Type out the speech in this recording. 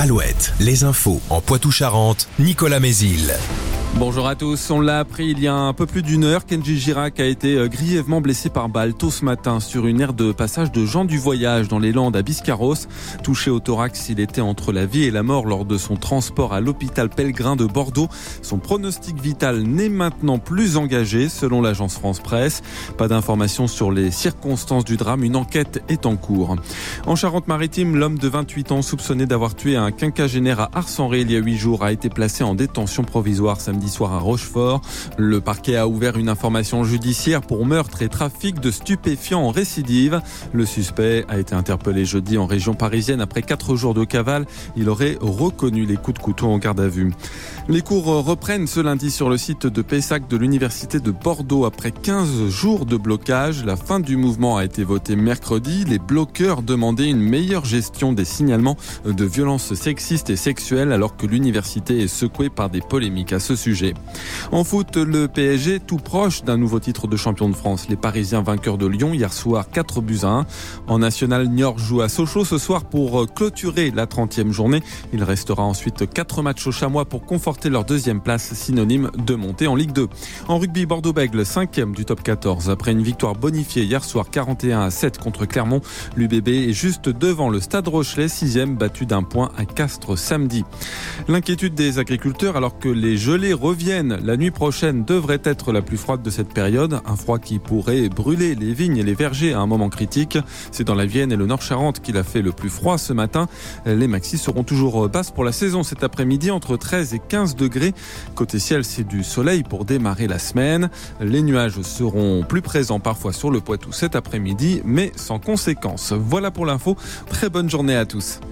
Alouette, les infos en Poitou-Charentes, Nicolas Mézil. Bonjour à tous, on l'a appris il y a un peu plus d'une heure, Kenji Girac a été grièvement blessé par balle tôt ce matin sur une aire de passage de Jean du Voyage dans les Landes à Biscarrosse. Touché au thorax, il était entre la vie et la mort lors de son transport à l'hôpital Pellegrin de Bordeaux. Son pronostic vital n'est maintenant plus engagé selon l'agence France Presse. Pas d'informations sur les circonstances du drame, une enquête est en cours. En Charente-Maritime, l'homme de 28 ans soupçonné d'avoir tué un quinquagénaire à Ars-en-Ré il y a 8 jours a été placé en détention provisoire samedi soir à Rochefort. Le parquet a ouvert une information judiciaire pour meurtre et trafic de stupéfiants en récidive. Le suspect a été interpellé jeudi en région parisienne après 4 jours de cavale. Il aurait reconnu les coups de couteau en garde à vue. Les cours reprennent ce lundi sur le site de Pessac de l'université de Bordeaux après 15 jours de blocage. La fin du mouvement a été votée mercredi. Les bloqueurs demandaient une meilleure gestion des signalements de violences sexistes et sexuelles alors que l'université est secouée par des polémiques à ce sujet. En foot, le PSG tout proche d'un nouveau titre de champion de France. Les Parisiens vainqueurs de Lyon hier soir 4-1. En national, Niort joue à Sochaux ce soir pour clôturer la 30e journée. Il restera ensuite 4 matchs au Chamois pour conforter leur deuxième place, synonyme de montée en Ligue 2. En rugby, Bordeaux-Bègles, 5e du top 14. Après une victoire bonifiée hier soir 41-7 contre Clermont, l'UBB est juste devant le Stade Rochelais, 6e, battu d'un point à Castres samedi. L'inquiétude des agriculteurs alors que les gelées reviennent. La nuit prochaine devrait être la plus froide de cette période. Un froid qui pourrait brûler les vignes et les vergers à un moment critique. C'est dans la Vienne et le Nord-Charente qu'il a fait le plus froid ce matin. Les maxis seront toujours basses pour la saison cet après-midi, entre 13 et 15 degrés. Côté ciel, c'est du soleil pour démarrer la semaine. Les nuages seront plus présents parfois sur le Poitou cet après-midi, mais sans conséquence. Voilà pour l'info. Très bonne journée à tous.